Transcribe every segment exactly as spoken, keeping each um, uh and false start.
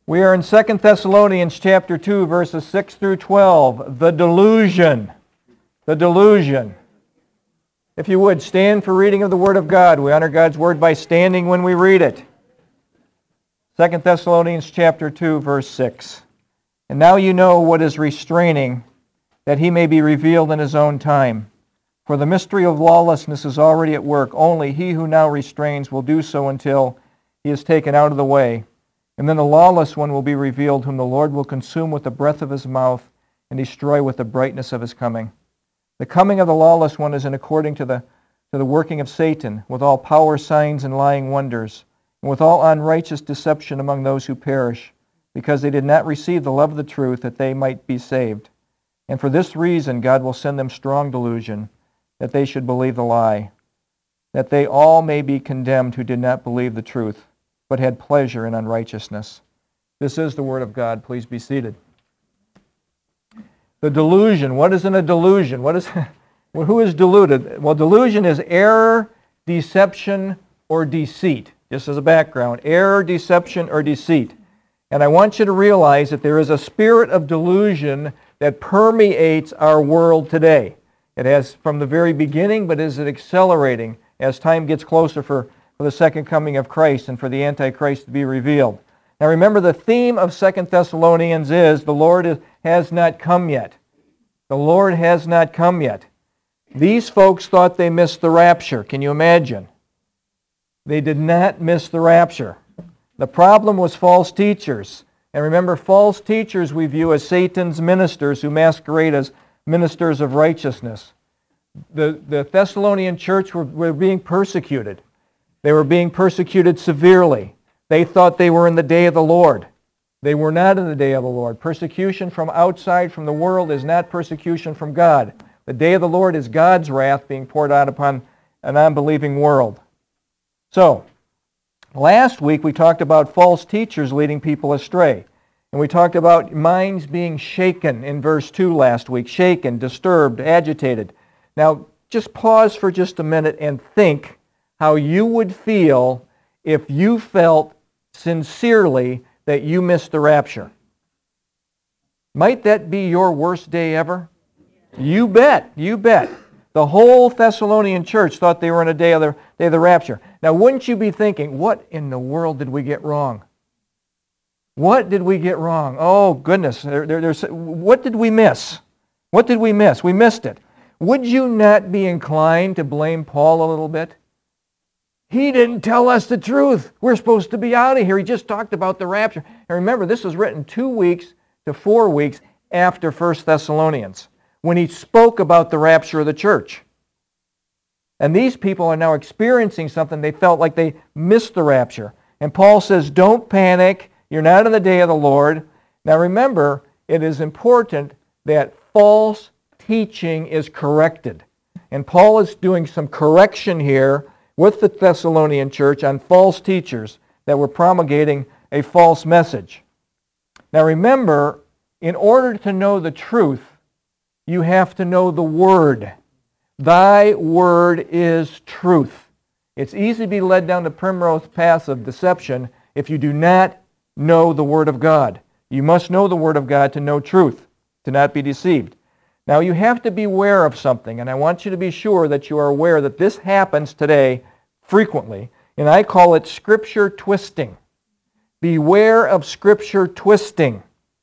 We are in Second Thessalonians chapter two, verses six through twelve. The delusion. The delusion. If you would, stand for reading of the Word of God. We honor God's Word by standing when we read it. Second Thessalonians chapter two, verse six. And now you know what is restraining, that he may be revealed in his own time. For the mystery of lawlessness is already at work. Only he who now restrains will do so until he is taken out of the way. And then the lawless one will be revealed, whom the Lord will consume with the breath of his mouth and destroy with the brightness of his coming. The coming of the lawless one is in according to the, to the working of Satan, with all power, signs, and lying wonders, and with all unrighteous deception among those who perish, because they did not receive the love of the truth, that they might be saved. And for this reason God will send them strong delusion, that they should believe the lie, that they all may be condemned who did not believe the truth, but had pleasure in unrighteousness. This is the Word of God. Please be seated. The delusion. What is in a delusion? What is, well, who is deluded? Well, delusion is error, deception, or deceit. Just as a background, error, deception, or deceit. And I want you to realize that there is a spirit of delusion that permeates our world today. It has from the very beginning, but is it accelerating as time gets closer for for the second coming of Christ and for the Antichrist to be revealed. Now remember, the theme of Second Thessalonians is, the Lord is, has not come yet. The Lord has not come yet. These folks thought they missed the rapture. Can you imagine? They did not miss the rapture. The problem was false teachers. And remember, false teachers we view as Satan's ministers who masquerade as ministers of righteousness. The, the Thessalonian church were, were being persecuted. They were being persecuted severely. They thought they were in the day of the Lord. They were not in the day of the Lord. Persecution from outside, from the world, is not persecution from God. The day of the Lord is God's wrath being poured out upon an unbelieving world. So, last week we talked about false teachers leading people astray. And we talked about minds being shaken in verse two last week. Shaken, disturbed, agitated. Now, just pause for just a minute and think how you would feel if you felt sincerely that you missed the rapture. Might that be your worst day ever? You bet, you bet. The whole Thessalonian church thought they were in a day of the, day of the rapture. Now, wouldn't you be thinking, what in the world did we get wrong? What did we get wrong? Oh, goodness, there, there, there's, what did we miss? What did we miss? We missed it. Would you not be inclined to blame Paul a little bit? He didn't tell us the truth. We're supposed to be out of here. He just talked about the rapture. And remember, this was written two weeks to four weeks after First Thessalonians, when he spoke about the rapture of the church. And these people are now experiencing something. They felt like they missed the rapture. And Paul says, don't panic. You're not in the day of the Lord. Now remember, it is important that false teaching is corrected. And Paul is doing some correction here with the Thessalonian church on false teachers that were promulgating a false message. Now remember, in order to know the truth, you have to know the Word. Thy Word is truth. It's easy to be led down the primrose path of deception if you do not know the Word of God. You must know the Word of God to know truth, to not be deceived. Now you have to beware of something, and I want you to be sure that you are aware that this happens today frequently, and I call it Scripture twisting. Beware of Scripture twisting.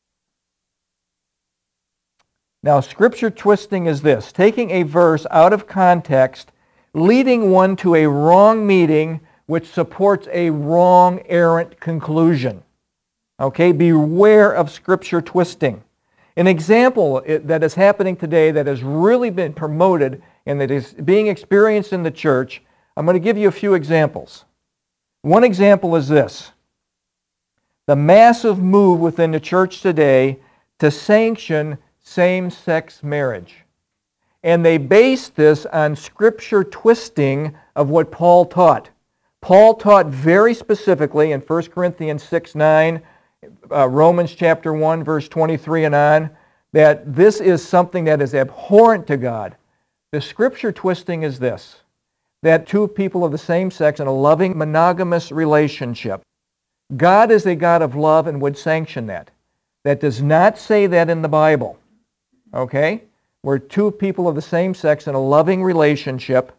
Now, Scripture twisting is this: taking a verse out of context, leading one to a wrong meaning which supports a wrong, errant conclusion. Okay, beware of Scripture twisting. An example that is happening today that has really been promoted and that is being experienced in the church, I'm going to give you a few examples. One example is this: the massive move within the church today to sanction same-sex marriage. And they base this on Scripture twisting of what Paul taught. Paul taught very specifically in First Corinthians six nine, Uh, Romans chapter one, verse twenty-three and on, that this is something that is abhorrent to God. The Scripture twisting is this: that two people of the same sex in a loving monogamous relationship God is a God of love and would sanction that. That does not say that in the Bible. Okay? Where two people of the same sex in a loving relationship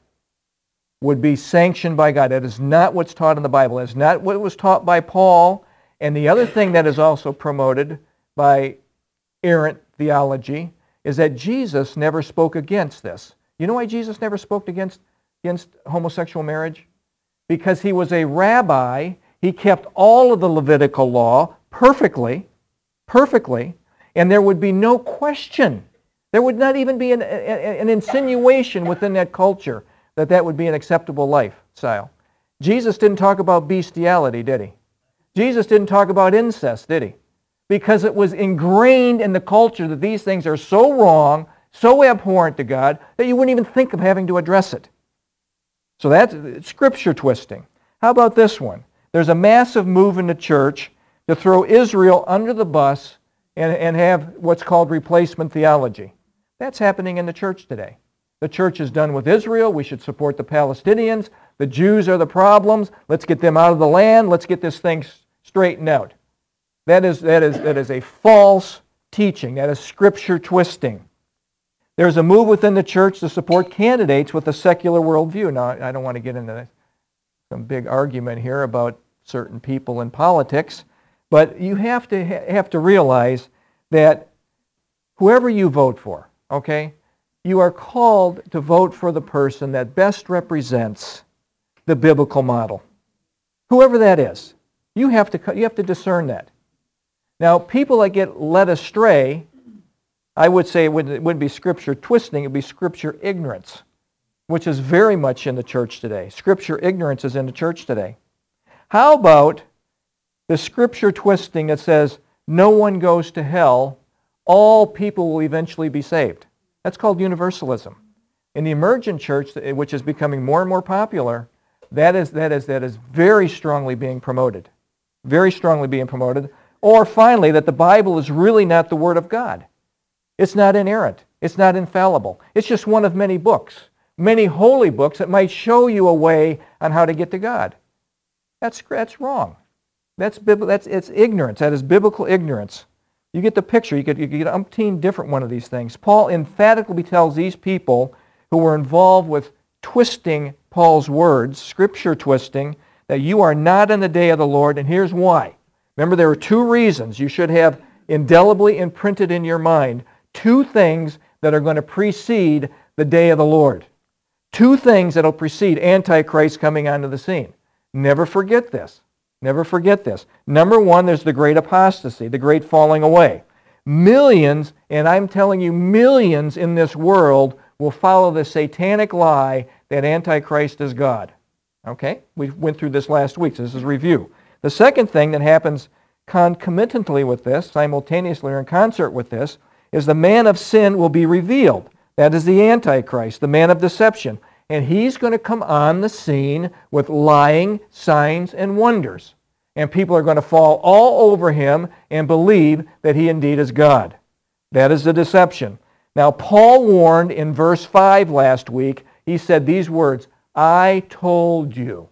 would be sanctioned by God. That is not what's taught in the Bible. It's not what was taught by Paul. And the other thing that is also promoted by errant theology is that Jesus never spoke against this. You know why Jesus never spoke against, against homosexual marriage? Because he was a rabbi. He kept all of the Levitical law perfectly, perfectly, and there would be no question. There would not even be an, an insinuation within that culture that that would be an acceptable lifestyle. Jesus didn't talk about bestiality, did he? Jesus didn't talk about incest, did he? Because it was ingrained in the culture that these things are so wrong, so abhorrent to God, that you wouldn't even think of having to address it. So that's scripture twisting. How about this one? There's a massive move in the church to throw Israel under the bus and, and have what's called replacement theology. That's happening in the church today. The church is done with Israel. We should support the Palestinians. The Jews are the problems. Let's get them out of the land. Let's get this thing straightened out. That is, that is, that is a false teaching. That is scripture twisting. There's a move within the church to support candidates with a secular worldview. Now, I don't want to get into some big argument here about certain people in politics, but you have to have to realize that whoever you vote for, okay, you are called to vote for the person that best represents the biblical model. Whoever that is, you have to you have to discern that. Now, people that get led astray, I would say it wouldn't, it wouldn't be scripture twisting, it would be scripture ignorance, which is very much in the church today. Scripture ignorance is in the church today. How about the scripture twisting that says no one goes to hell, all people will eventually be saved? That's called universalism. In the emergent church, which is becoming more and more popular, that is, that is, that is very strongly being promoted. Very strongly being promoted. Or finally, that the Bible is really not the Word of God. It's not inerrant. It's not infallible. It's just one of many books, many holy books that might show you a way on how to get to God. That's, that's wrong. That's, that's it's ignorance. That is biblical ignorance. You get the picture. You could, you could get umpteen different one of these things. Paul emphatically tells these people who were involved with twisting Paul's words, scripture twisting, that you are not in the day of the Lord, and here's why. Remember, there are two reasons you should have indelibly imprinted in your mind two things that are going to precede the day of the Lord. Two things that will precede Antichrist coming onto the scene. Never forget this. Never forget this. Number one, there's the great apostasy, the great falling away. Millions, and I'm telling you millions in this world will follow the satanic lie that Antichrist is God. Okay? We went through this last week, so this is review. The second thing that happens concomitantly with this, simultaneously or in concert with this, is the man of sin will be revealed. That is the Antichrist, the man of deception. And he's going to come on the scene with lying, signs, and wonders. And people are going to fall all over him and believe that he indeed is God. That is the deception. Now, Paul warned in verse five last week, he said these words, I told you.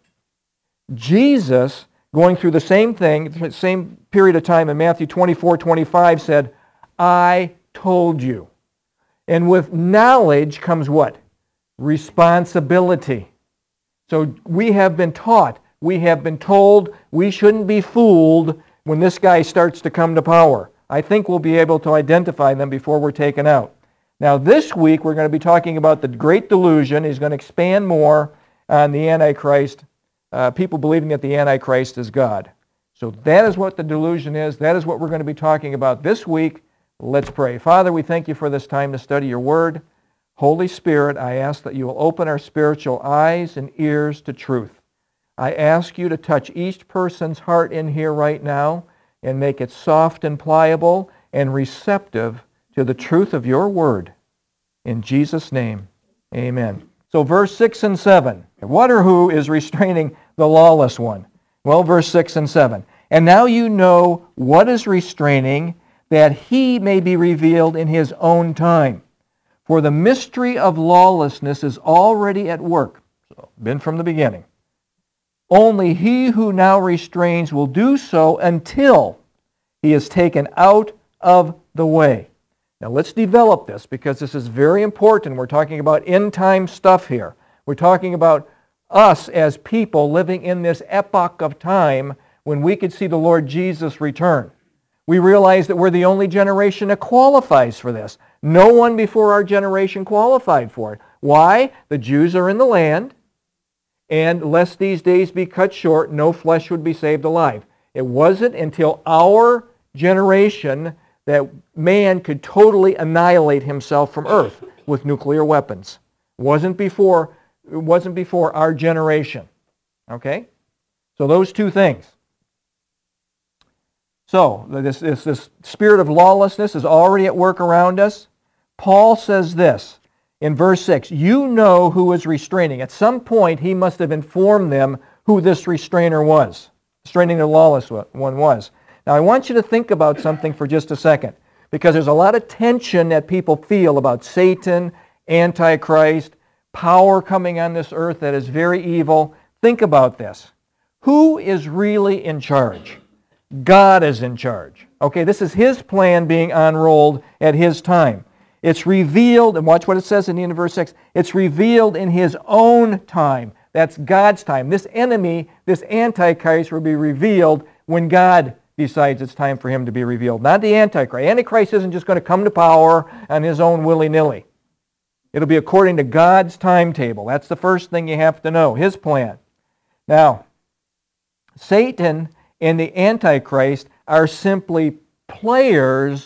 Jesus, going through the same thing, the same period of time in Matthew twenty-four twenty-five, said, I told you. And with knowledge comes what? Responsibility. So we have been taught, we have been told we shouldn't be fooled when this guy starts to come to power. I think we'll be able to identify them before we're taken out. Now this week we're going to be talking about the great delusion. He's going to expand more on the Antichrist, uh, people believing that the Antichrist is God. So that is what the delusion is. That is what we're going to be talking about this week. Let's pray. Father, we thank you for this time to study your word. Holy Spirit, I ask that you will open our spiritual eyes and ears to truth. I ask you to touch each person's heart in here right now and make it soft and pliable and receptive to the truth of your word. In Jesus' name, amen. So verse six and seven. What or who is restraining the lawless one? Well, verse six and seven. And now you know what is restraining, that he may be revealed in his own time. For the mystery of lawlessness is already at work. So, been from the beginning. Only he who now restrains will do so until he is taken out of the way. Now let's develop this, because this is very important. We're talking about end-time stuff here. We're talking about us as people living in this epoch of time when we could see the Lord Jesus return. We realize that we're the only generation that qualifies for this. No one before our generation qualified for it. Why? The Jews are in the land, and lest these days be cut short, no flesh would be saved alive. It wasn't until our generation that man could totally annihilate himself from earth with nuclear weapons. It wasn't before, it wasn't before our generation. Okay? So those two things. So this, this, this spirit of lawlessness is already at work around us. Paul says this in verse six, you know who is restraining. At some point he must have informed them who this restrainer was, restraining the lawless one was. Now I want you to think about something for just a second, because there's a lot of tension that people feel about Satan, Antichrist, power coming on this earth that is very evil. Think about this. Who is really in charge? God is in charge. Okay, this is His plan being unrolled at His time. It's revealed, and watch what it says in the end of verse six, it's revealed in His own time. That's God's time. This enemy, this Antichrist, will be revealed when God decides it's time for him to be revealed. Not the Antichrist. Antichrist isn't just going to come to power on his own willy-nilly. It'll be according to God's timetable. That's the first thing you have to know, His plan. Now, Satan and the Antichrist are simply players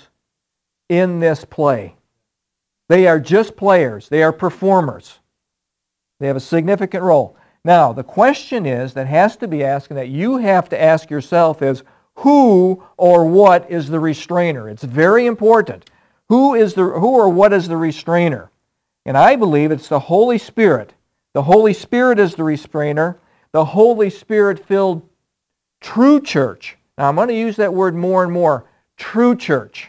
in this play. They are just players. They are performers. They have a significant role. Now, the question is that has to be asked, and that you have to ask yourself is, who or what is the restrainer? It's very important. Who is the who or what is the restrainer? And I believe it's the Holy Spirit. The Holy Spirit is the restrainer. The Holy Spirit-filled true church. Now I'm going to use that word more and more, true church,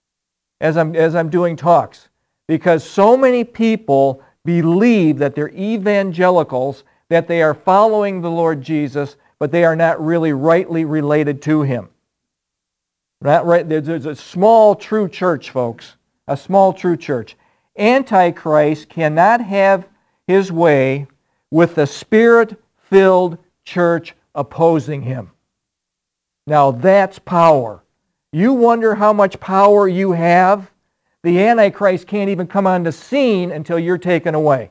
as I'm as I'm doing talks, because so many people believe that they're evangelicals, that they are following the Lord Jesus, but they are not really rightly related to Him. Not right. There's a small true church, folks. A small true church. Antichrist cannot have his way with the Spirit-filled church opposing him. Now that's power. You wonder how much power you have? The Antichrist can't even come on the scene until you're taken away.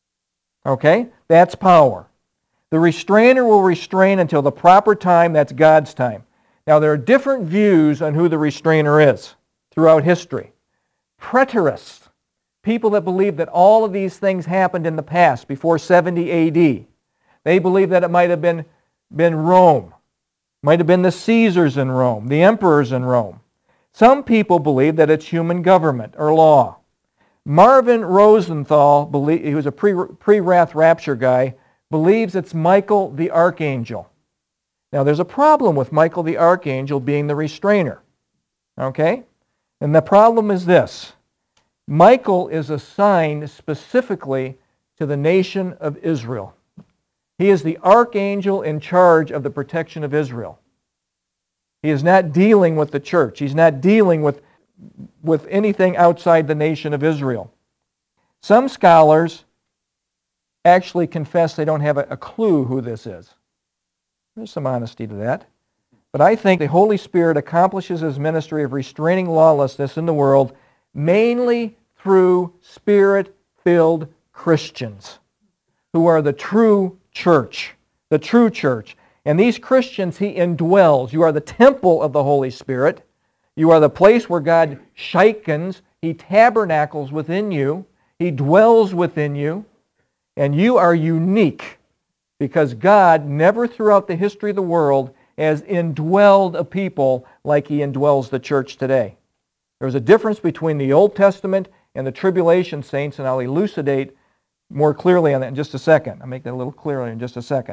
Okay? That's power. The restrainer will restrain until the proper time. That's God's time. Now there are different views on who the restrainer is throughout history. Preterists, people that believe that all of these things happened in the past before seventy A D. They believe that it might have been, been Rome. Might have been the Caesars in Rome, the emperors in Rome. Some people believe that it's human government or law. Marvin Rosenthal, believe, he was a pre, pre-wrath rapture guy, believes it's Michael the Archangel. Now there's a problem with Michael the Archangel being the restrainer. Okay? And the problem is this. Michael is assigned specifically to the nation of Israel. He is the archangel in charge of the protection of Israel. He is not dealing with the church. He's not dealing with, with anything outside the nation of Israel. Some scholars actually confess they don't have a, a clue who this is. There's some honesty to that. But I think the Holy Spirit accomplishes His ministry of restraining lawlessness in the world mainly through Spirit-filled Christians who are the true church, the true church. And these Christians He indwells. You are the temple of the Holy Spirit. You are the place where God shikens. He tabernacles within you. He dwells within you. And you are unique because God never throughout the history of the world has indwelled a people like He indwells the church today. There's a difference between the Old Testament and the tribulation saints, and I'll elucidate more clearly on that in just a second. I'll make that a little clearer in just a second.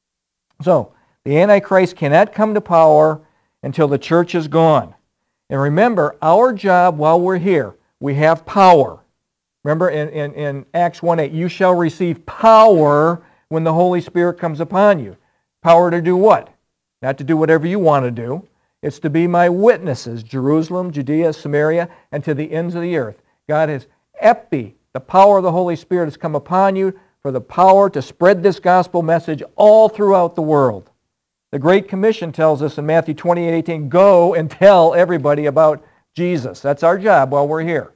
So, the Antichrist cannot come to power until the church is gone. And remember, our job while we're here, we have power. Remember in, in, in Acts one eight, you shall receive power when the Holy Spirit comes upon you. Power to do what? Not to do whatever you want to do. It's to be my witnesses, Jerusalem, Judea, Samaria, and to the ends of the earth. God has epi, the power of the Holy Spirit has come upon you for the power to spread this gospel message all throughout the world. The Great Commission tells us in Matthew twenty-eight eighteen, go and tell everybody about Jesus. That's our job while we're here.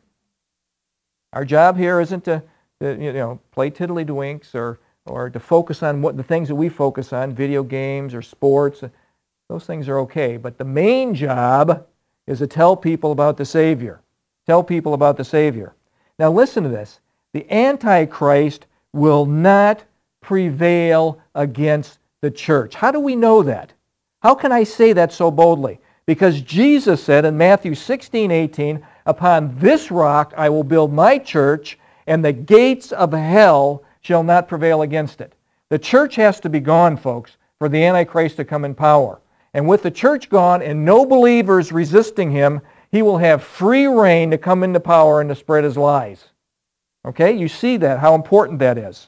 Our job here isn't to, to you know, play tiddly-dwinks or, or to focus on what the things that we focus on, video games or sports. Those things are okay. But the main job is to tell people about the Savior. Tell people about the Savior. Now listen to this. The Antichrist will not prevail against the church. How do we know that? How can I say that so boldly? Because Jesus said in Matthew sixteen eighteen, upon this rock I will build my church, and the gates of hell shall not prevail against it. The church has to be gone, folks, for the Antichrist to come in power. And with the church gone and no believers resisting him, he will have free reign to come into power and to spread his lies. Okay? You see that, how important that is.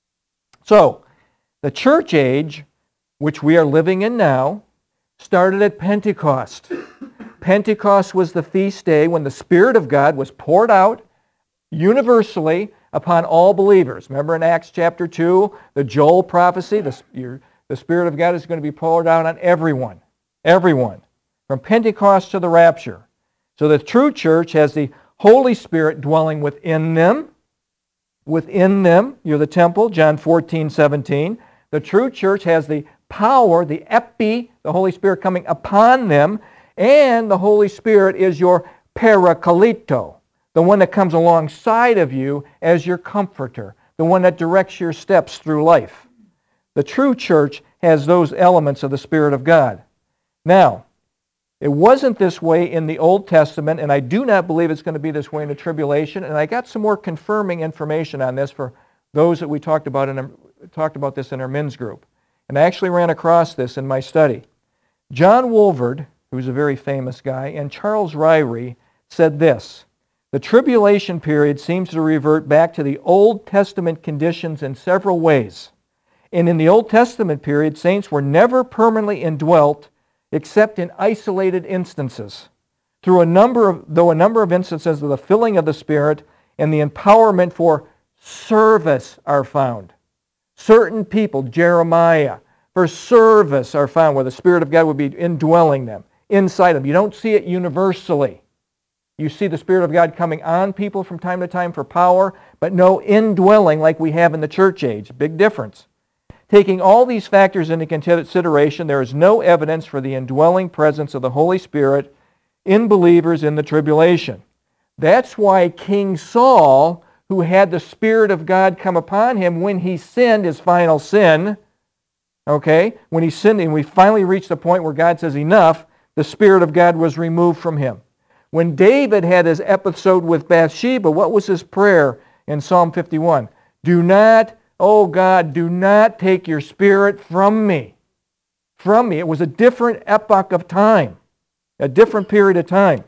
So, the church age, which we are living in now, started at Pentecost. Pentecost was the feast day when the Spirit of God was poured out universally upon all believers. Remember in Acts chapter two, the Joel prophecy, the, your, the Spirit of God is going to be poured out on everyone. Everyone. From Pentecost to the rapture. So the true church has the Holy Spirit dwelling within them. Within them, you're the temple, John fourteen seventeen. The true church has the power, the epi, the Holy Spirit coming upon them, and the Holy Spirit is your parakalito, the one that comes alongside of you as your comforter, the one that directs your steps through life. The true church has those elements of the Spirit of God. Now, it wasn't this way in the Old Testament, and I do not believe it's going to be this way in the tribulation, and I got some more confirming information on this for those that we talked about in our, talked about this in our men's group. And I actually ran across this in my study. John Wolvard, who's a very famous guy, and Charles Ryrie said this: the tribulation period seems to revert back to the Old Testament conditions in several ways. And in the Old Testament period, saints were never permanently indwelt except in isolated instances. Through a number of, though a number of instances of the filling of the Spirit and the empowerment for service are found. Certain people, Jeremiah, for service are found where the Spirit of God would be indwelling them, inside them. You don't see it universally. You see the Spirit of God coming on people from time to time for power, but no indwelling like we have in the church age. Big difference. Taking all these factors into consideration, there is no evidence for the indwelling presence of the Holy Spirit in believers in the tribulation. That's why King Saul, who had the Spirit of God come upon him when he sinned, his final sin, okay, when he sinned and we finally reached the point where God says enough, the Spirit of God was removed from him. When David had his episode with Bathsheba, what was his prayer in Psalm fifty-one? Do not, oh God, do not take your Spirit from me. From me. It was a different epoch of time, a different period of time.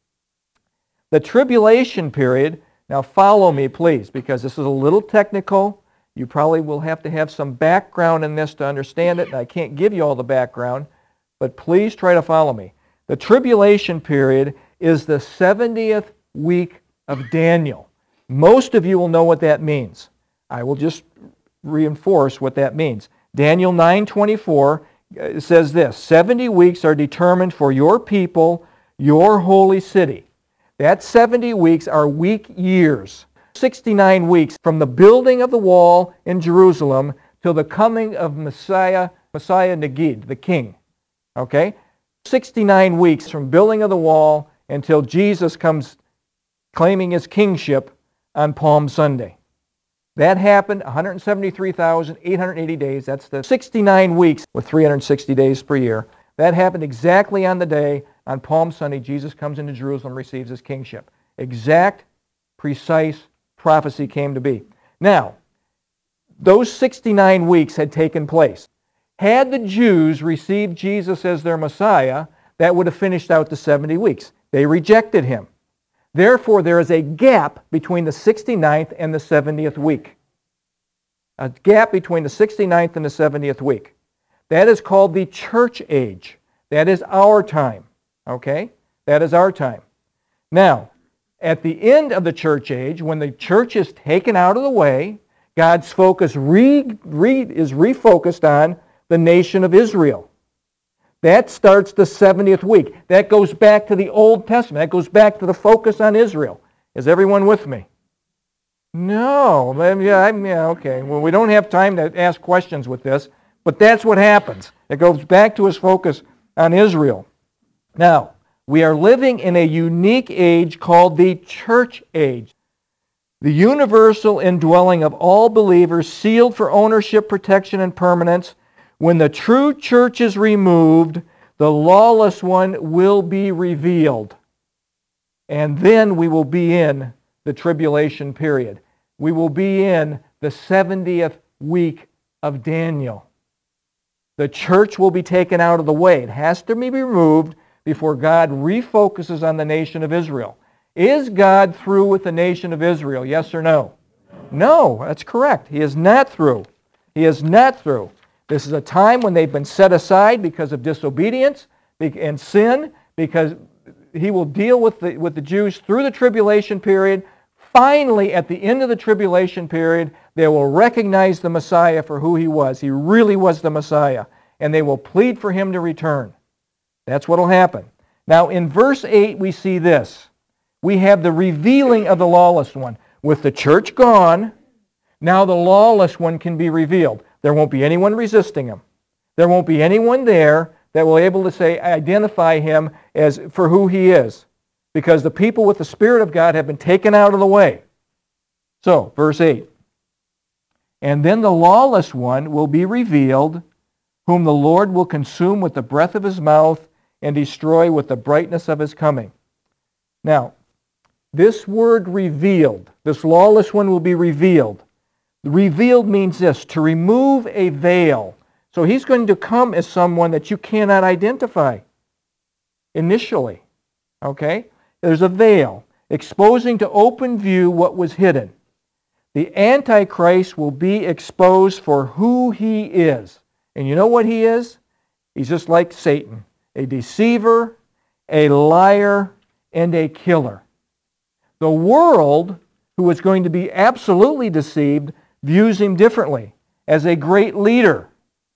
The tribulation period, now follow me please, because this is a little technical. You probably will have to have some background in this to understand it, and I can't give you all the background, but please try to follow me. The tribulation period is the seventieth week of Daniel. Most of you will know what that means. I will just reinforce what that means. Daniel nine twenty-four says this: seventy weeks are determined for your people, your holy city. That seventy weeks are week years. sixty-nine weeks from the building of the wall in Jerusalem till the coming of Messiah, Messiah Nagid, the king. Okay? sixty-nine weeks from building of the wall until Jesus comes claiming his kingship on Palm Sunday. That happened one hundred seventy-three thousand eight hundred eighty days. That's the sixty-nine weeks with three hundred sixty days per year. That happened exactly on the day, on Palm Sunday, Jesus comes into Jerusalem, receives his kingship. Exact, precise prophecy came to be. Now, those sixty-nine weeks had taken place. Had the Jews received Jesus as their Messiah, that would have finished out the seventy weeks. They rejected him. Therefore, there is a gap between the sixty-ninth and the seventieth week. A gap between the sixty-ninth and the seventieth week. That is called the church age. That is our time. Okay? That is our time. Now, at the end of the church age, when the church is taken out of the way, God's focus re, re, is refocused on the nation of Israel. That starts the seventieth week. That goes back to the Old Testament. That goes back to the focus on Israel. Is everyone with me? No. Yeah, I'm, yeah, okay. Well, we don't have time to ask questions with this, but that's what happens. It goes back to his focus on Israel. Now, we are living in a unique age called the church age. The universal indwelling of all believers, sealed for ownership, protection, and permanence. When the true church is removed, the lawless one will be revealed. And then we will be in the tribulation period. We will be in the seventieth week of Daniel. The church will be taken out of the way. It has to be removed before God refocuses on the nation of Israel. Is God through with the nation of Israel? Yes or no? No, that's correct. He is not through. He is not through. This is a time when they've been set aside because of disobedience and sin, because he will deal with the, with the Jews through the tribulation period. Finally, at the end of the tribulation period, they will recognize the Messiah for who he was. He really was the Messiah. And they will plead for him to return. That's what will happen. Now, in verse eight, we see this. We have the revealing of the lawless one. With the church gone, now the lawless one can be revealed. There won't be anyone resisting him. There won't be anyone there that will be able to say, identify him as for who he is. Because the people with the Spirit of God have been taken out of the way. So, verse eight. And then the lawless one will be revealed, whom the Lord will consume with the breath of his mouth and destroy with the brightness of his coming. Now, this word revealed, this lawless one will be revealed. Revealed means this, to remove a veil. So he's going to come as someone that you cannot identify initially. Okay? There's a veil, exposing to open view what was hidden. The Antichrist will be exposed for who he is. And you know what he is? He's just like Satan, a deceiver, a liar, and a killer. The world, who is going to be absolutely deceived, views him differently, as a great leader.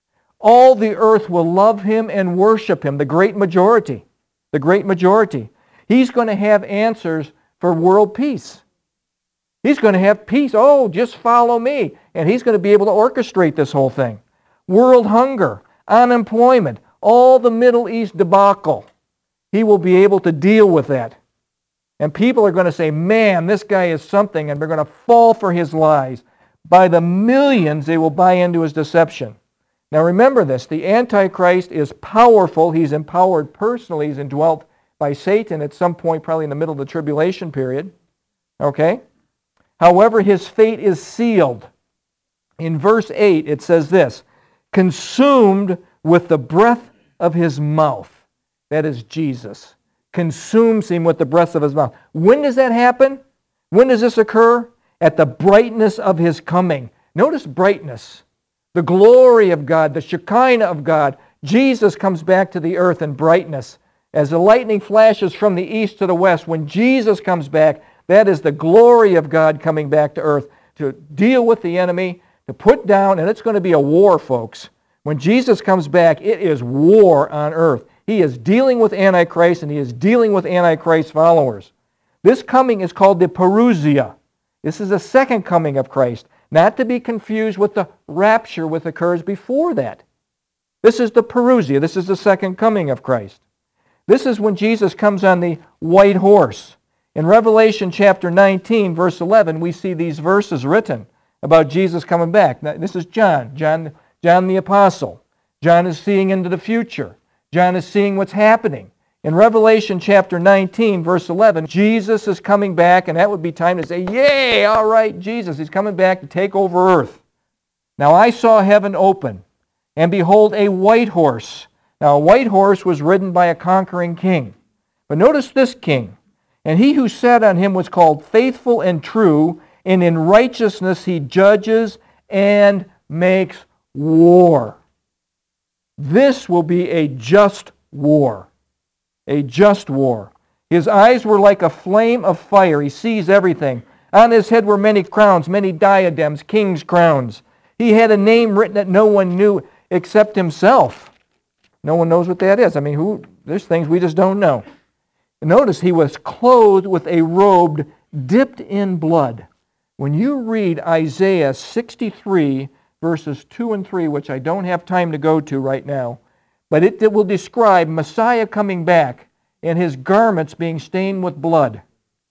All the earth will love him and worship him, the great majority. The great majority. He's going to have answers for world peace. He's going to have peace. Oh, just follow me. And he's going to be able to orchestrate this whole thing. World hunger, unemployment, all the Middle East debacle. He will be able to deal with that. And people are going to say, man, this guy is something, and they're going to fall for his lies. By the millions, they will buy into his deception. Now remember this, the Antichrist is powerful. He's empowered personally. He's indwelt by Satan at some point, probably in the middle of the tribulation period. Okay? However, his fate is sealed. In verse eight, it says this, consumed with the breath of his mouth. That is Jesus. Consumes him with the breath of his mouth. When does that happen? When does this occur? At the brightness of his coming. Notice brightness. The glory of God, the Shekinah of God. Jesus comes back to the earth in brightness. As the lightning flashes from the east to the west, when Jesus comes back, that is the glory of God coming back to earth to deal with the enemy, to put down, and it's going to be a war, folks. When Jesus comes back, it is war on earth. He is dealing with Antichrist, and he is dealing with Antichrist followers. This coming is called the Parousia. This is the second coming of Christ, not to be confused with the rapture which occurs before that. This is the Parousia. This is the second coming of Christ. This is when Jesus comes on the white horse. In Revelation chapter nineteen, verse eleven, we see these verses written about Jesus coming back. Now, this is John, John, John the Apostle. John is seeing into the future. John is seeing what's happening. In Revelation chapter nineteen, verse eleven, Jesus is coming back, and that would be time to say, yay, all right, Jesus, he's coming back to take over earth. Now I saw heaven open, and behold, a white horse. Now a white horse was ridden by a conquering king. But notice this king. And he who sat on him was called Faithful and True, and in righteousness he judges and makes war. This will be a just war. A just war. His eyes were like a flame of fire. He sees everything. On his head were many crowns, many diadems, king's crowns. He had a name written that no one knew except himself. No one knows what that is. I mean, who? There's things we just don't know. Notice he was clothed with a robe dipped in blood. When you read Isaiah sixty-three, verses two and three, which I don't have time to go to right now, but it, it will describe Messiah coming back and his garments being stained with blood.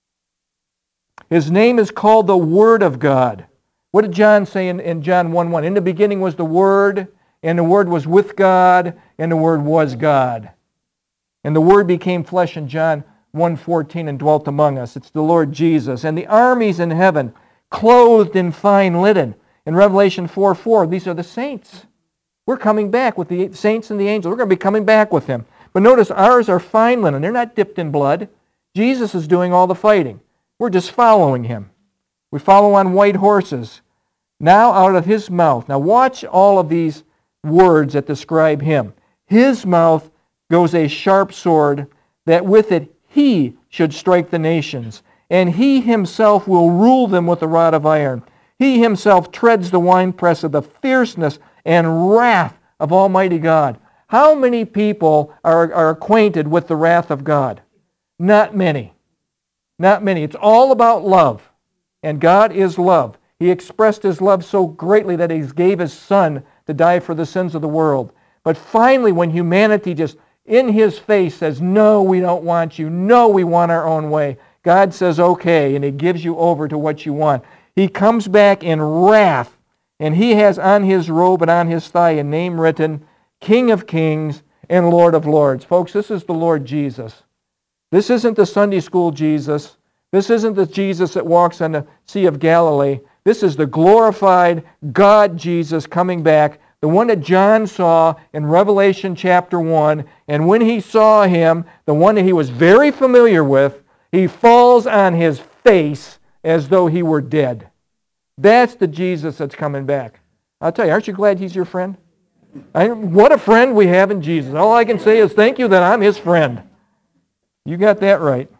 His name is called the Word of God. What did John say in, in John one one? In the beginning was the Word, and the Word was with God, and the Word was God. And the Word became flesh in John one fourteen and dwelt among us. It's the Lord Jesus. And the armies in heaven, clothed in fine linen. In Revelation four four, these are the saints. We're coming back with the saints and the angels. We're going to be coming back with Him. But notice, ours are fine linen. They're not dipped in blood. Jesus is doing all the fighting. We're just following Him. We follow on white horses. Now out of His mouth. Now watch all of these words that describe Him. His mouth goes a sharp sword, that with it He should strike the nations. And He Himself will rule them with a rod of iron. He Himself treads the winepress of the fierceness and wrath of Almighty God. How many people are, are acquainted with the wrath of God? Not many. Not many. It's all about love. And God is love. He expressed His love so greatly that He gave His Son to die for the sins of the world. But finally, when humanity just in His face says, no, we don't want you. No, we want our own way. God says, okay, and He gives you over to what you want. He comes back in wrath, and He has on His robe and on His thigh a name written, King of Kings and Lord of Lords. Folks, this is the Lord Jesus. This isn't the Sunday school Jesus. This isn't the Jesus that walks on the Sea of Galilee. This is the glorified God Jesus coming back, the one that John saw in Revelation chapter one. And when he saw Him, the one that he was very familiar with, he falls on his face as though he were dead. That's the Jesus that's coming back. I'll tell you, aren't you glad He's your friend? I, what a friend we have in Jesus. All I can say is thank you that I'm His friend. You got that right.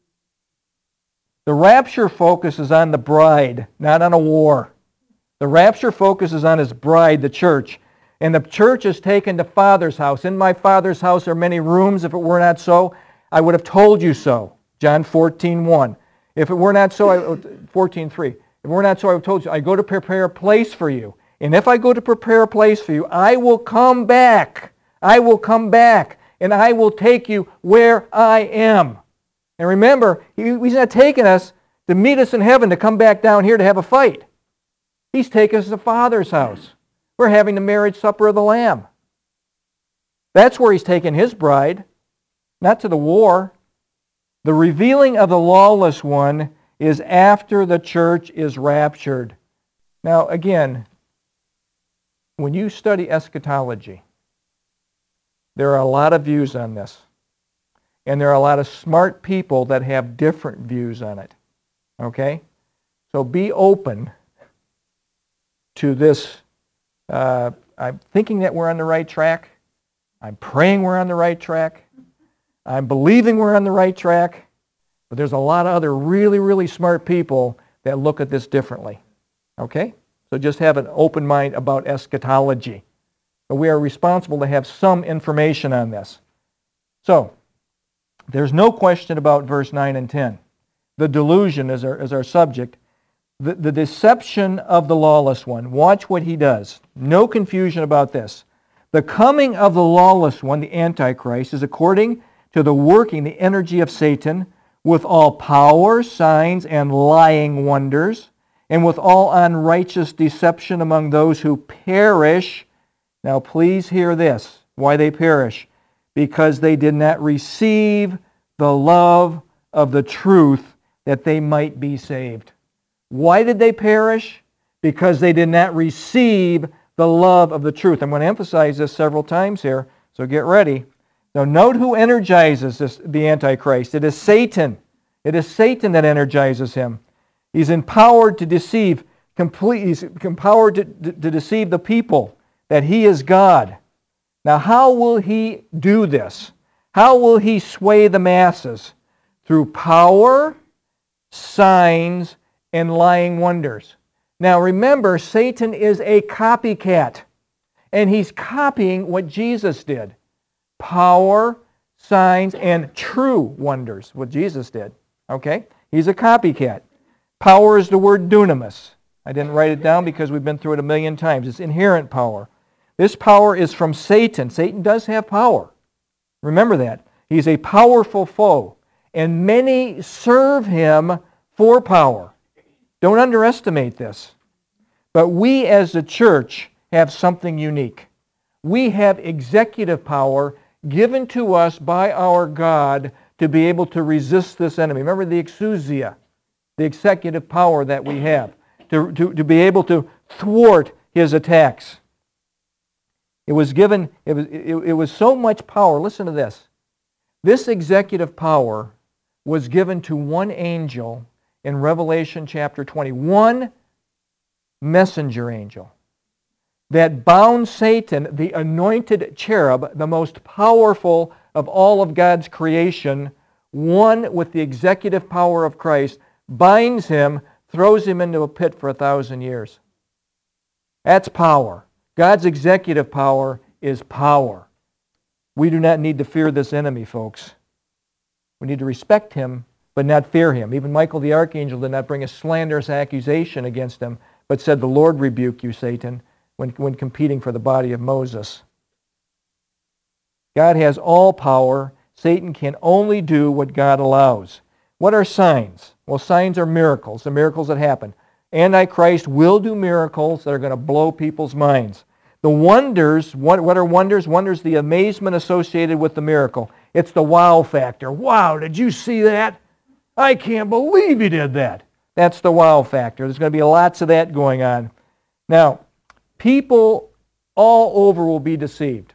The rapture focuses on the bride, not on a war. The rapture focuses on His bride, the church. And the church is taken to Father's house. In my Father's house are many rooms. If it were not so, I would have told you so. John fourteen one. If it were not so, I, fourteen three. If it were not so, I would have told you, I go to prepare a place for you. And if I go to prepare a place for you, I will come back. I will come back, and I will take you where I am. And remember, He's not taking us to meet us in heaven to come back down here to have a fight. He's taking us to the Father's house. We're having the marriage supper of the Lamb. That's where He's taking His bride, not to the war. The revealing of the lawless one is after the church is raptured. Now, again, when you study eschatology, there are a lot of views on this. And there are a lot of smart people that have different views on it. Okay? So be open to this. Uh, I'm thinking that we're on the right track. I'm praying we're on the right track. I'm believing we're on the right track. But there's a lot of other really, really smart people that look at this differently. Okay? So just have an open mind about eschatology. But we are responsible to have some information on this. So, there's no question about verse nine and ten. The delusion is our, is our subject. The, the deception of the lawless one. Watch what he does. No confusion about this. The coming of the lawless one, the Antichrist, is according to the working, the energy of Satan, with all power, signs, and lying wonders, and with all unrighteous deception among those who perish. Now please hear this, why they perish. Because they did not receive the love of the truth that they might be saved. Why did they perish? Because they did not receive the love of the truth. I'm going to emphasize this several times here, so get ready. Now note who energizes this, the Antichrist. It is Satan. It is Satan that energizes him. He's empowered to deceive, complete, he's empowered to, to, to deceive the people that he is God. Now, how will he do this? How will he sway the masses? Through power, signs, and lying wonders. Now, remember, Satan is a copycat, and he's copying what Jesus did. Power, signs, and true wonders, what Jesus did. Okay? He's a copycat. Power is the word dunamis. I didn't write it down because we've been through it a million times. It's inherent power. This power is from Satan. Satan does have power. Remember that. He's a powerful foe, and many serve him for power. Don't underestimate this. But we as a church have something unique. We have executive power given to us by our God to be able to resist this enemy. Remember the exousia, the executive power that we have, to, to, to be able to thwart his attacks. It was given, it was, it, it was so much power. Listen to this. This executive power was given to one angel in Revelation chapter twenty. One messenger angel that bound Satan, the anointed cherub, the most powerful of all of God's creation, one with the executive power of Christ, binds him, throws him into a pit for a thousand years. That's power. God's executive power is power. We do not need to fear this enemy, folks. We need to respect him, but not fear him. Even Michael the archangel did not bring a slanderous accusation against him, but said, "The Lord rebuke you, Satan," when, when competing for the body of Moses. God has all power. Satan can only do what God allows. What are signs? Well, signs are miracles, the miracles that happen. Antichrist will do miracles that are going to blow people's minds. The wonders, what, what are wonders? Wonders, the amazement associated with the miracle. It's the wow factor. Wow, did you see that? I can't believe he did that. That's the wow factor. There's going to be lots of that going on. Now, people all over will be deceived.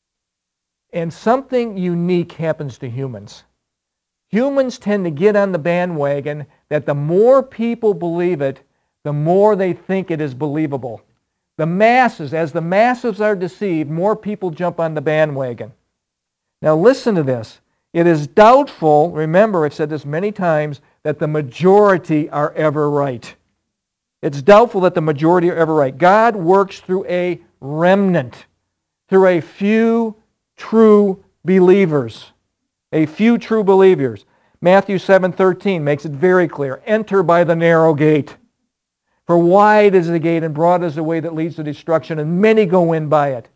And something unique happens to humans. Humans tend to get on the bandwagon that the more people believe it, the more they think it is believable. The masses, as the masses are deceived, more people jump on the bandwagon. Now listen to this. It is doubtful, remember I've said this many times, that the majority are ever right. It's doubtful that the majority are ever right. God works through a remnant, through a few true believers. A few true believers. Matthew seven thirteen makes it very clear. Enter by the narrow gate. For wide is the gate and broad is the way that leads to destruction, and many go in by it.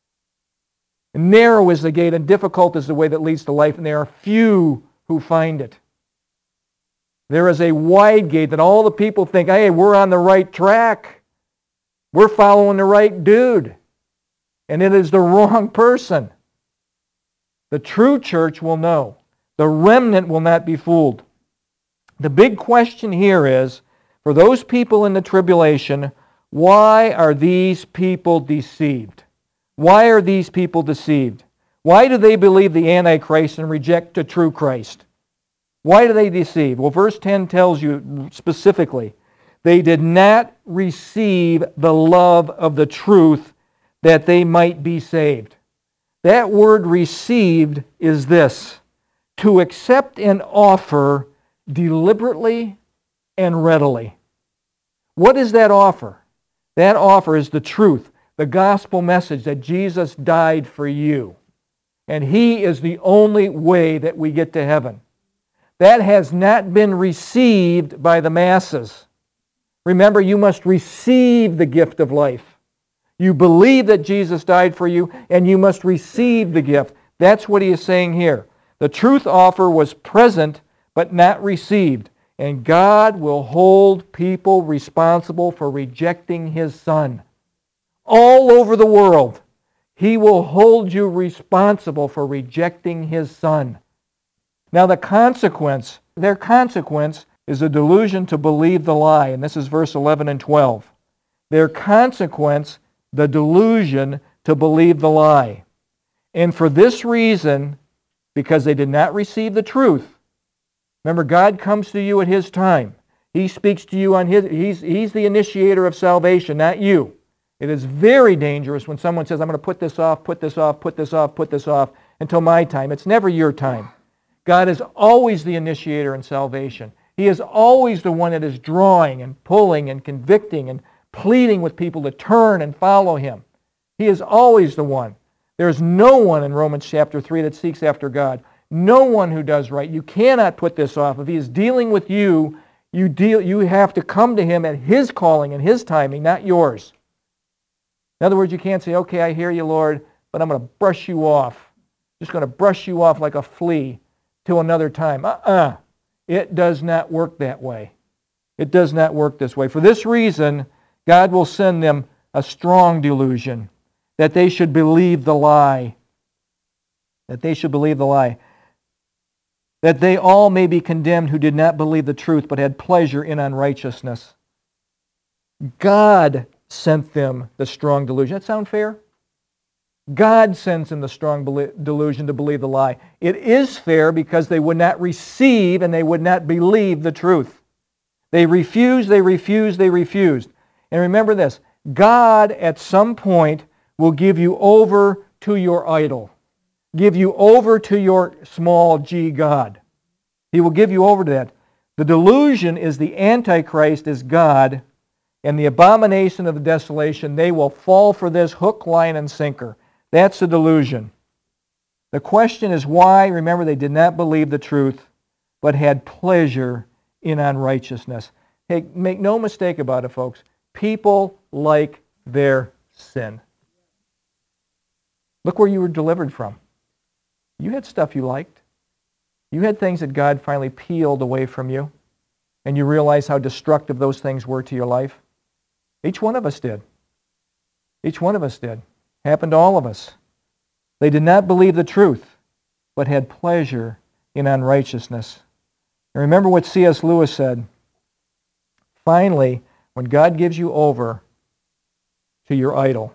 And narrow is the gate and difficult is the way that leads to life, and there are few who find it. There is a wide gate that all the people think, hey, we're on the right track. We're following the right dude. And it is the wrong person. The true church will know. The remnant will not be fooled. The big question here is, for those people in the tribulation, why are these people deceived? Why are these people deceived? Why do they believe the Antichrist and reject the true Christ? Why do they deceive? Well, verse ten tells you specifically, they did not receive the love of the truth that they might be saved. That word received is this: to accept an offer deliberately and readily. What is that offer? That offer is the truth, the gospel message that Jesus died for you. And He is the only way that we get to heaven. That has not been received by the masses. Remember, you must receive the gift of life. You believe that Jesus died for you, and you must receive the gift. That's what he is saying here. The truth offer was present, but not received. And God will hold people responsible for rejecting His Son. All over the world, He will hold you responsible for rejecting His Son. Now the consequence, their consequence is a delusion to believe the lie. And this is verse eleven and twelve. Their consequence, the delusion to believe the lie. And for this reason, because they did not receive the truth. Remember, God comes to you at His time. He speaks to you on His, He's, he's the initiator of salvation, not you. It is very dangerous when someone says, I'm going to put this off, put this off, put this off, put this off until my time. It's never your time. God is always the initiator in salvation. He is always the one that is drawing and pulling and convicting and pleading with people to turn and follow Him. He is always the one. There is no one in Romans chapter three that seeks after God. No one who does right. You cannot put this off. If He is dealing with you, you, deal, you have to come to Him at His calling and His timing, not yours. In other words, you can't say, okay, I hear you, Lord, but I'm going to brush you off. Just going to brush you off like a flea till another time. Uh-uh. It does not work that way. It does not work this way. For this reason, God will send them a strong delusion, that they should believe the lie. That they should believe the lie. That they all may be condemned who did not believe the truth, but had pleasure in unrighteousness. God sent them the strong delusion. That sound fair? God sends them the strong delusion to believe the lie. It is fair because they would not receive and they would not believe the truth. They refused, they refused, they refused. And remember this, God at some point will give you over to your idol. Give you over to your small g God. He will give you over to that. The delusion is the Antichrist is God, and the abomination of the desolation, they will fall for this hook, line, and sinker. That's the delusion. The question is why? Remember, they did not believe the truth, but had pleasure in unrighteousness. Hey, make no mistake about it, folks. People like their sin. Look where you were delivered from. You had stuff you liked. You had things that God finally peeled away from you, and you realize how destructive those things were to your life. Each one of us did. Each one of us did. Happened to all of us. They did not believe the truth, but had pleasure in unrighteousness. And remember what C S Lewis said. Finally, when God gives you over to your idol,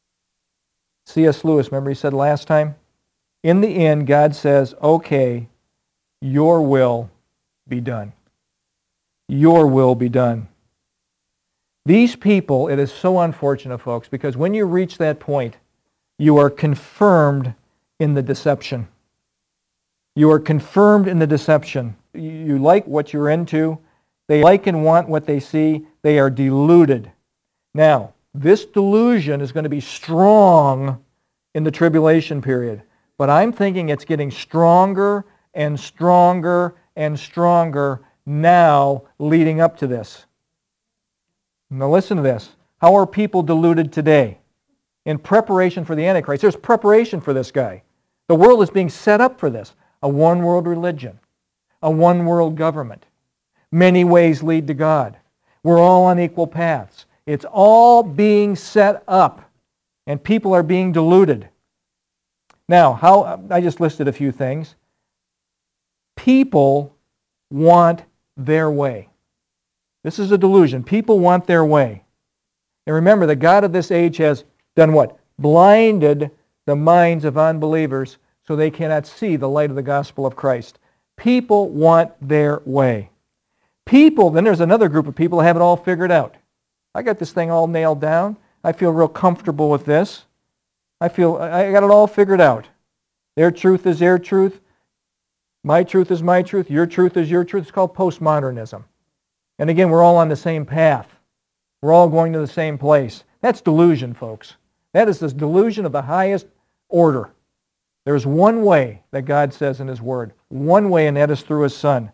C S Lewis, remember he said last time? In the end, God says, okay, your will be done. Your will be done. These people, it is so unfortunate, folks, because when you reach that point, you are confirmed in the deception. You are confirmed in the deception. You like what you're into. They like and want what they see. They are deluded. Now, this delusion is going to be strong in the tribulation period. But I'm thinking it's getting stronger and stronger and stronger now leading up to this. Now listen to this. How are people deluded today? In preparation for the Antichrist. There's preparation for this guy. The world is being set up for this. A one-world religion. A one-world government. Many ways lead to God. We're all on equal paths. It's all being set up. And people are being deluded. Now, how I just listed a few things. People want their way. This is a delusion. People want their way. And remember, the God of this age has done what? Blinded the minds of unbelievers so they cannot see the light of the gospel of Christ. People want their way. People, then there's another group of people who have it all figured out. I got this thing all nailed down. I feel real comfortable with this. I feel I got it all figured out. Their truth is their truth. My truth is my truth. Your truth is your truth. It's called postmodernism. And again, we're all on the same path. We're all going to the same place. That's delusion, folks. That is this delusion of the highest order. There's one way that God says in His Word. One way, and that is through His Son.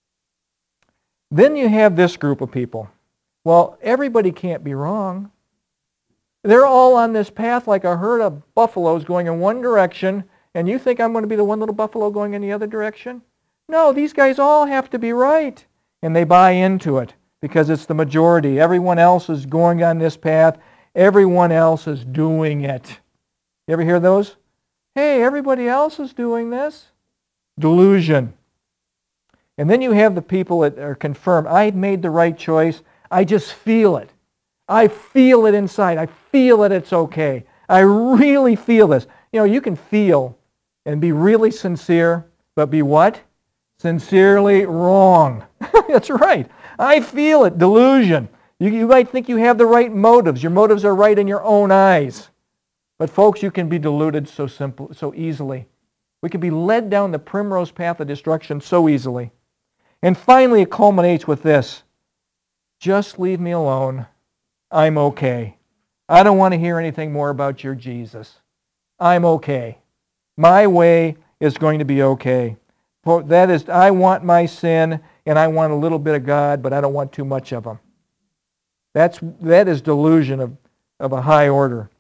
Then you have this group of people. Well, everybody can't be wrong. They're all on this path like a herd of buffaloes going in one direction, and you think I'm going to be the one little buffalo going in the other direction? No, these guys all have to be right. And they buy into it because it's the majority. Everyone else is going on this path. Everyone else is doing it. You ever hear those? Hey, everybody else is doing this. Delusion. And then you have the people that are confirmed. I made the right choice. I just feel it. I feel it inside. I feel that it's okay. I really feel this. You know, you can feel and be really sincere, but be what? Sincerely wrong. That's right. I feel it. Delusion. You, you might think you have the right motives. Your motives are right in your own eyes. But folks, you can be deluded so simple, so easily. We can be led down the primrose path of destruction so easily. And finally, it culminates with this. Just leave me alone. I'm okay. I don't want to hear anything more about your Jesus. I'm okay. My way is going to be okay. For that is, I want my sin, and I want a little bit of God, but I don't want too much of Him. That's, that is delusion of, of a high order.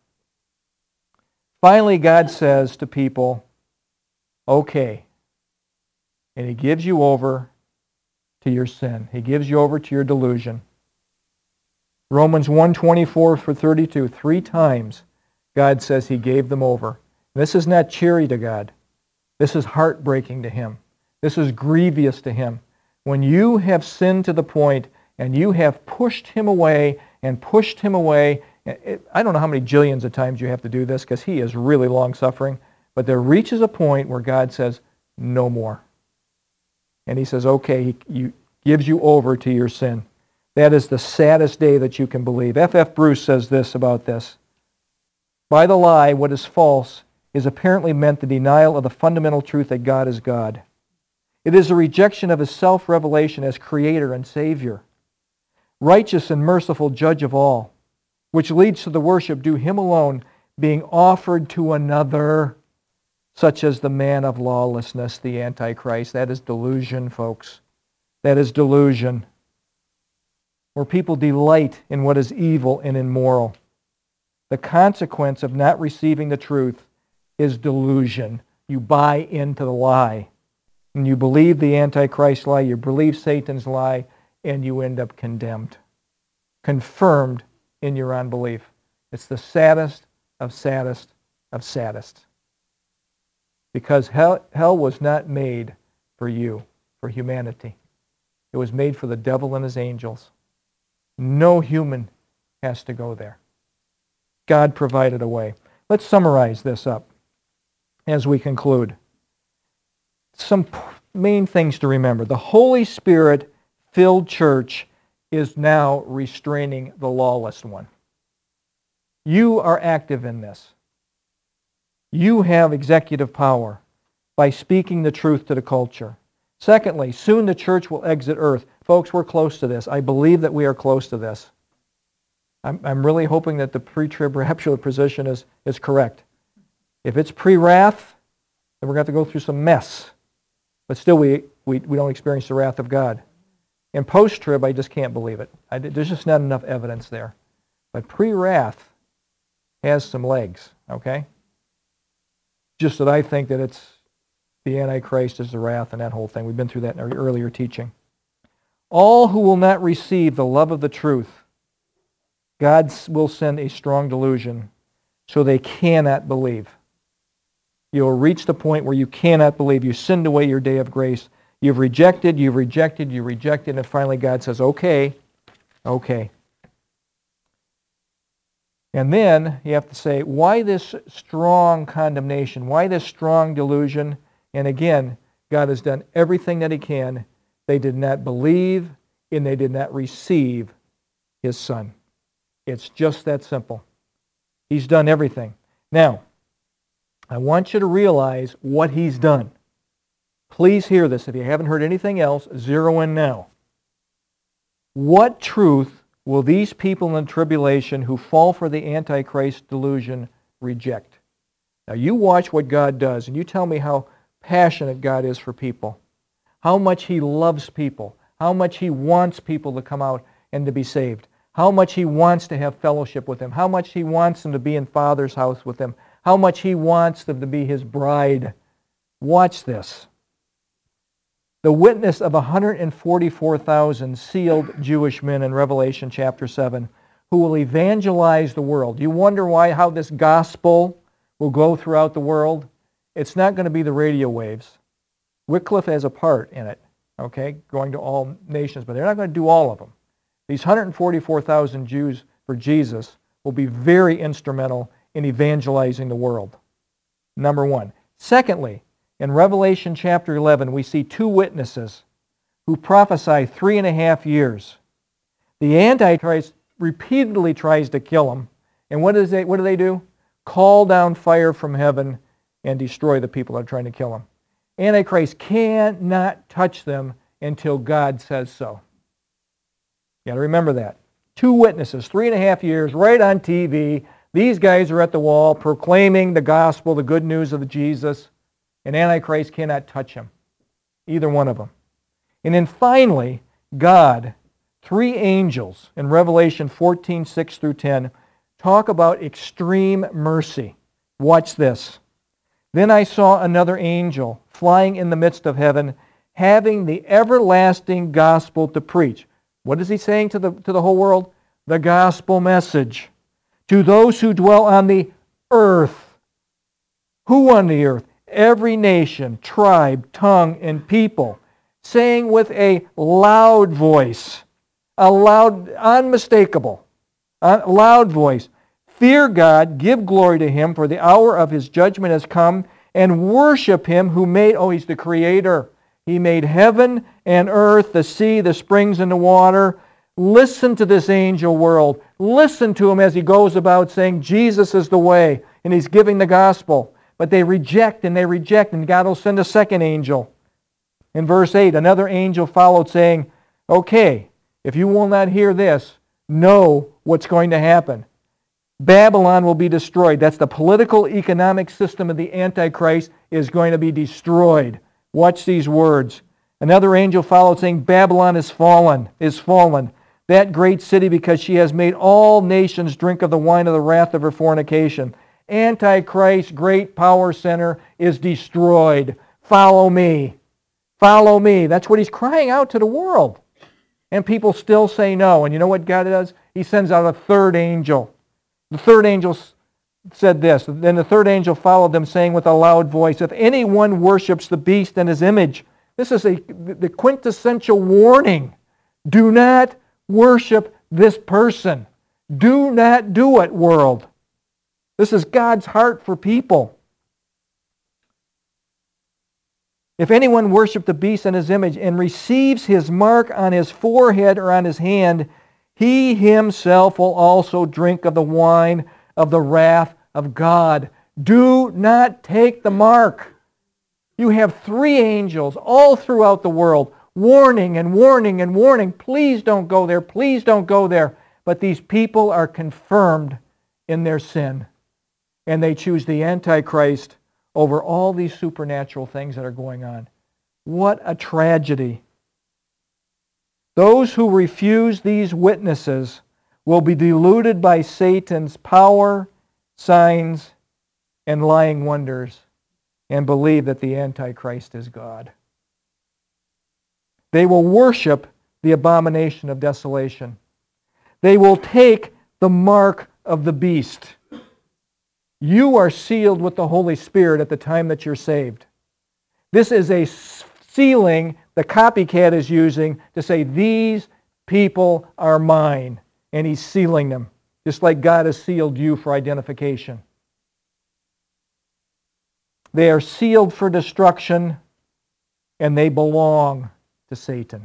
Finally, God says to people, okay. And He gives you over to your sin. He gives you over to your delusion. Romans one twenty-four for thirty-two, three times God says He gave them over. This is not cheery to God. This is heartbreaking to Him. This is grievous to Him. When you have sinned to the point and you have pushed Him away and pushed Him away, it, I don't know how many jillions of times you have to do this because He is really long-suffering, but there reaches a point where God says, no more. And He says, okay, He, he gives you over to your sin. That is the saddest day that you can believe. F F Bruce says this about this. By the lie, what is false is apparently meant the denial of the fundamental truth that God is God. It is a rejection of His self-revelation as Creator and Savior, righteous and merciful Judge of all, which leads to the worship due Him alone being offered to another, such as the man of lawlessness, the Antichrist. That is delusion, folks. That is delusion. Where people delight in what is evil and immoral. The consequence of not receiving the truth is delusion. You buy into the lie. And you believe the Antichrist lie, you believe Satan's lie, and you end up condemned. Confirmed in your unbelief. It's the saddest of saddest of saddest. Because hell, hell was not made for you, for humanity. It was made for the devil and his angels. No human has to go there. God provided a way. Let's summarize this up as we conclude. Some main things to remember. The Holy Spirit-filled church is now restraining the lawless one. You are active in this. You have executive power by speaking the truth to the culture. Secondly, soon the church will exit earth. Folks, we're close to this. I believe that we are close to this. I'm, I'm really hoping that the pre-trib rapture position is, is correct. If it's pre-wrath, then we're going to have to go through some mess. But still, we, we, we don't experience the wrath of God. In post-trib, I just can't believe it. I, there's just not enough evidence there. But pre-wrath has some legs, okay? Just that I think that it's the Antichrist is the wrath and that whole thing. We've been through that in our earlier teaching. All who will not receive the love of the truth, God will send a strong delusion so they cannot believe. You'll reach the point where you cannot believe. You sinned away your day of grace. You've rejected, you've rejected, you rejected, and finally God says, okay, okay. And then you have to say, why this strong condemnation? Why this strong delusion? And again, God has done everything that He can. They did not believe and they did not receive His Son. It's just that simple. He's done everything. Now, I want you to realize what He's done. Please hear this. If you haven't heard anything else, zero in now. What truth will these people in the tribulation who fall for the Antichrist delusion reject? Now you watch what God does and you tell me how passionate God is for people. How much He loves people. How much He wants people to come out and to be saved. How much He wants to have fellowship with Him. How much He wants them to be in Father's house with Him. How much He wants them to be His bride. Watch this. The witness of one hundred forty-four thousand sealed Jewish men in Revelation chapter seven who will evangelize the world. You wonder why, how this gospel will go throughout the world? It's not going to be the radio waves. Wycliffe has a part in it, okay, going to all nations, but they're not going to do all of them. These one hundred forty-four thousand Jews for Jesus will be very instrumental in evangelizing the world. Number one. Secondly, in Revelation chapter eleven, we see two witnesses who prophesy three and a half years. The Antichrist repeatedly tries to kill them. And what, is they, what do they do? Call down fire from heaven and destroy the people that are trying to kill them. Antichrist cannot touch them until God says so. You got to remember that. Two witnesses, three and a half years, right on T V. These guys are at the wall proclaiming the gospel, the good news of Jesus, and Antichrist cannot touch him, either one of them. And then finally, God, three angels in Revelation fourteen, six through ten, talk about extreme mercy. Watch this. Then I saw another angel flying in the midst of heaven, having the everlasting gospel to preach. What is he saying to the, to the whole world? The gospel message. To those who dwell on the earth. Who on the earth? Every nation, tribe, tongue, and people, saying with a loud voice, a loud, unmistakable, a loud voice, fear God, give glory to Him, for the hour of His judgment has come, and worship Him who made, oh, He's the Creator. He made heaven and earth, the sea, the springs, and the water. Listen to this angel world. Listen to him as he goes about saying Jesus is the way, and he's giving the gospel. But they reject and they reject, and God will send a second angel. In verse eight, another angel followed saying, okay, if you will not hear this, know what's going to happen. Babylon will be destroyed. That's the political economic system of the Antichrist is going to be destroyed. Watch these words. Another angel followed saying, Babylon is fallen, is fallen, that great city, because she has made all nations drink of the wine of the wrath of her fornication. Antichrist's great power center is destroyed. Follow me. Follow me. That's what he's crying out to the world. And people still say no. And you know what God does? He sends out a third angel. The third angel said this. Then the third angel followed them, saying with a loud voice, if anyone worships the beast and his image, this is a, the quintessential warning. Do not worship this person. Do not do it, world. This is God's heart for people. If anyone worships the beast and his image and receives his mark on his forehead or on his hand, he himself will also drink of the wine of the wrath of God. Do not take the mark. You have three angels all throughout the world warning and warning and warning. Please don't go there. Please don't go there. But these people are confirmed in their sin. And they choose the Antichrist over all these supernatural things that are going on. What a tragedy. Those who refuse these witnesses will be deluded by Satan's power, signs, and lying wonders, and believe that the Antichrist is God. They will worship the abomination of desolation. They will take the mark of the beast. You are sealed with the Holy Spirit at the time that you're saved. This is a sealing the copycat is using to say, these people are mine. And he's sealing them, just like God has sealed you for identification. They are sealed for destruction, and they belong to Satan.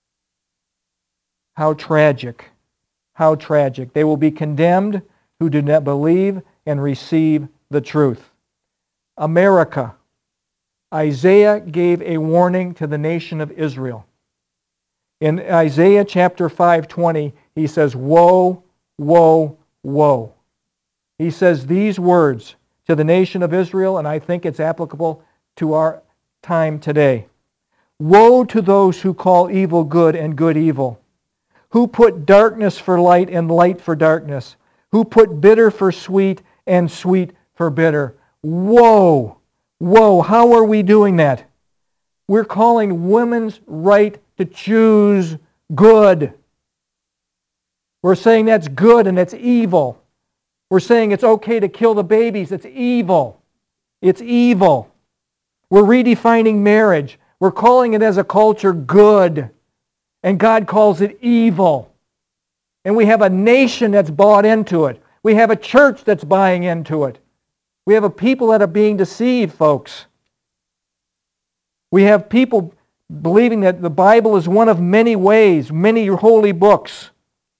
How tragic. How tragic. They will be condemned who do not believe and receive the truth. America. Isaiah gave a warning to the nation of Israel. In Isaiah chapter five twenty, he says, woe, woe, woe. He says these words to the nation of Israel, and I think it's applicable to our time today. Woe to those who call evil good and good evil, who put darkness for light and light for darkness, who put bitter for sweet and sweet for bitter. Woe! Woe! How are we doing that? We're calling women's right to choose good. We're saying that's good and that's evil. We're saying it's okay to kill the babies. It's evil. It's evil. We're redefining marriage. We're calling it as a culture good. And God calls it evil. And we have a nation that's bought into it. We have a church that's buying into it. We have a people that are being deceived, folks. We have people believing that the Bible is one of many ways, many holy books.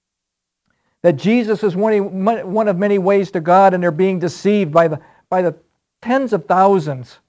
that Jesus is one, one of many ways to God, and they're being deceived by the, by the tens of thousands.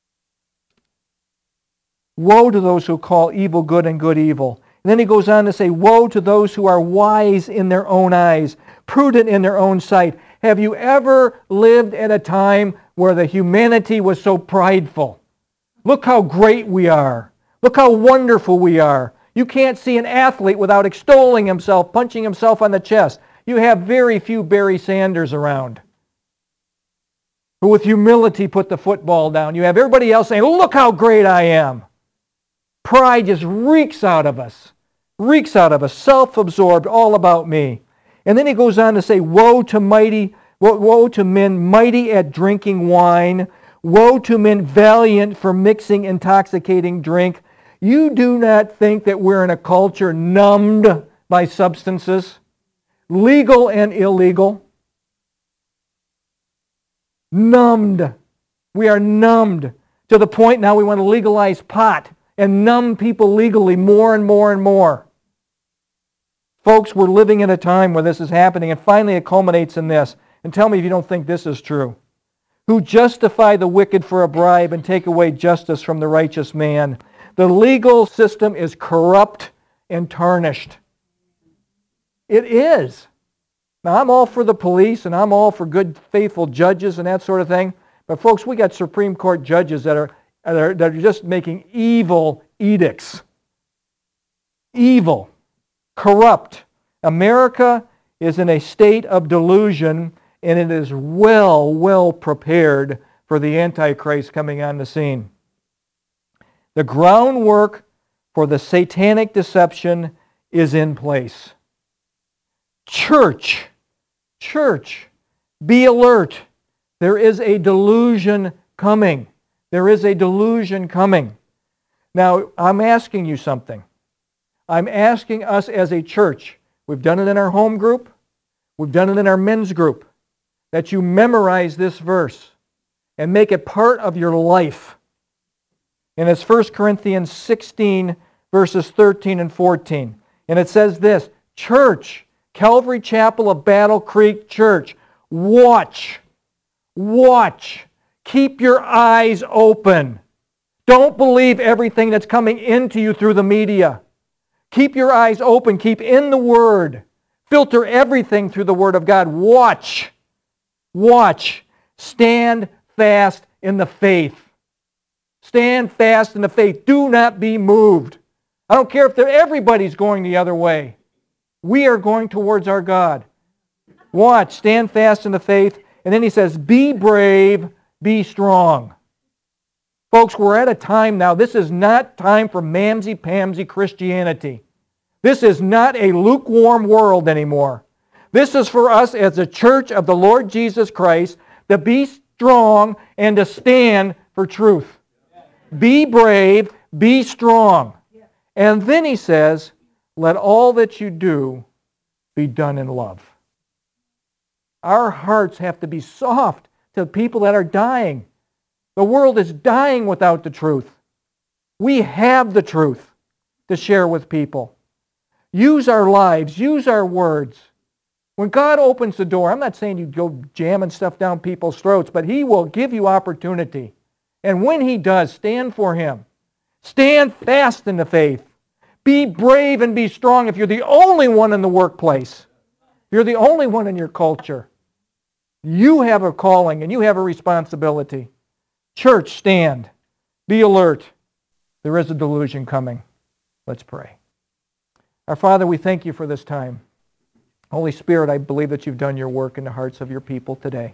Woe to those who call evil good and good evil. And then he goes on to say, woe to those who are wise in their own eyes, prudent in their own sight. Have you ever lived at a time where the humanity was so prideful? Look how great we are. Look how wonderful we are. You can't see an athlete without extolling himself, punching himself on the chest. You have very few Barry Sanders around who with humility put the football down. You have everybody else saying, look how great I am. Pride just reeks out of us. Reeks out of us. Self-absorbed, all about me. And then he goes on to say, woe to mighty, woe, woe to men mighty at drinking wine. Woe to men valiant for mixing intoxicating drink. You do not think that we're in a culture numbed by substances, legal and illegal. Numbed. We are numbed to the point now we want to legalize pot and numb people legally more and more and more. Folks, we're living in a time where this is happening, and finally it culminates in this. And tell me if you don't think this is true. Who justify the wicked for a bribe and take away justice from the righteous man. The legal system is corrupt and tarnished. It is. Now, I'm all for the police, and I'm all for good, faithful judges and that sort of thing. But folks, we got Supreme Court judges that are, that are, that are just making evil edicts. Evil. Corrupt. America is in a state of delusion, and it is well, well prepared for the Antichrist coming on the scene. The groundwork for the satanic deception is in place. Church, church, be alert. There is a delusion coming. There is a delusion coming. Now, I'm asking you something. I'm asking us as a church, we've done it in our home group, we've done it in our men's group, that you memorize this verse and make it part of your life. And it's First Corinthians sixteen, verses thirteen and fourteen. And it says this, church, Calvary Chapel of Battle Creek Church, watch, watch, keep your eyes open. Don't believe everything that's coming into you through the media. Keep your eyes open, keep in the Word. Filter everything through the Word of God. Watch, watch, stand fast in the faith. Stand fast in the faith. Do not be moved. I don't care if everybody's going the other way. We are going towards our God. Watch, stand fast in the faith. And then he says, be brave, be strong. Folks, we're at a time now, this is not time for mamsy-pamsy Christianity. This is not a lukewarm world anymore. This is for us as a church of the Lord Jesus Christ to be strong and to stand for truth. Be brave, be strong. And then he says, let all that you do be done in love. Our hearts have to be soft to people that are dying. The world is dying without the truth. We have the truth to share with people. Use our lives, use our words. When God opens the door, I'm not saying you go jamming stuff down people's throats, but He will give you opportunity. And when He does, stand for Him. Stand fast in the faith. Be brave and be strong if you're the only one in the workplace. If you're the only one in your culture. You have a calling and you have a responsibility. Church, stand. Be alert. There is a delusion coming. Let's pray. Our Father, we thank You for this time. Holy Spirit, I believe that You've done Your work in the hearts of Your people today.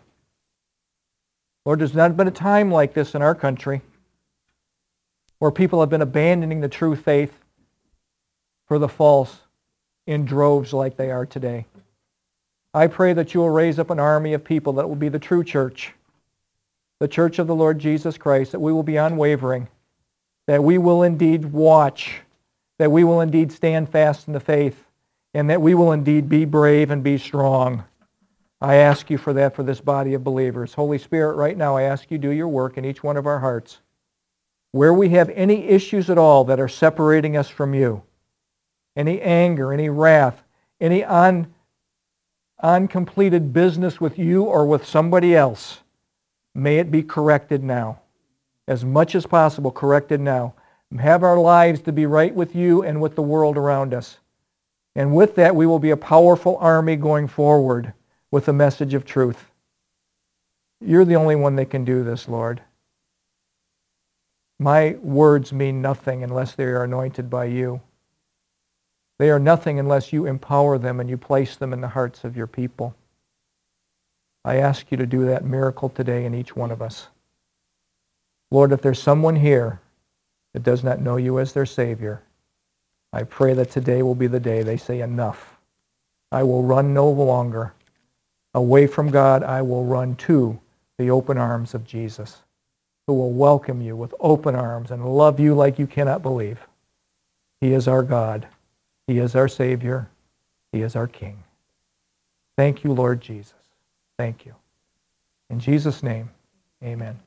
Lord, there's not been a time like this in our country where people have been abandoning the true faith for the false in droves like they are today. I pray that You will raise up an army of people that will be the true church, the church of the Lord Jesus Christ, that we will be unwavering, that we will indeed watch, that we will indeed stand fast in the faith, and that we will indeed be brave and be strong. I ask You for that for this body of believers. Holy Spirit, right now I ask You do Your work in each one of our hearts. Where we have any issues at all that are separating us from You, any anger, any wrath, any uncompleted business with you or with somebody else, may it be corrected now. As much as possible, corrected now. Have our lives to be right with you and with the world around us. And with that, we will be a powerful army going forward with the message of truth. You're the only one that can do this, Lord. My words mean nothing unless they are anointed by you. They are nothing unless you empower them and you place them in the hearts of your people. I ask you to do that miracle today in each one of us. Lord, if there's someone here that does not know you as their Savior, I pray that today will be the day they say, enough. I will run no longer away from God. I will run to the open arms of Jesus, who will welcome you with open arms and love you like you cannot believe. He is our God. He is our Savior. He is our King. Thank you, Lord Jesus. Thank you. In Jesus' name, amen.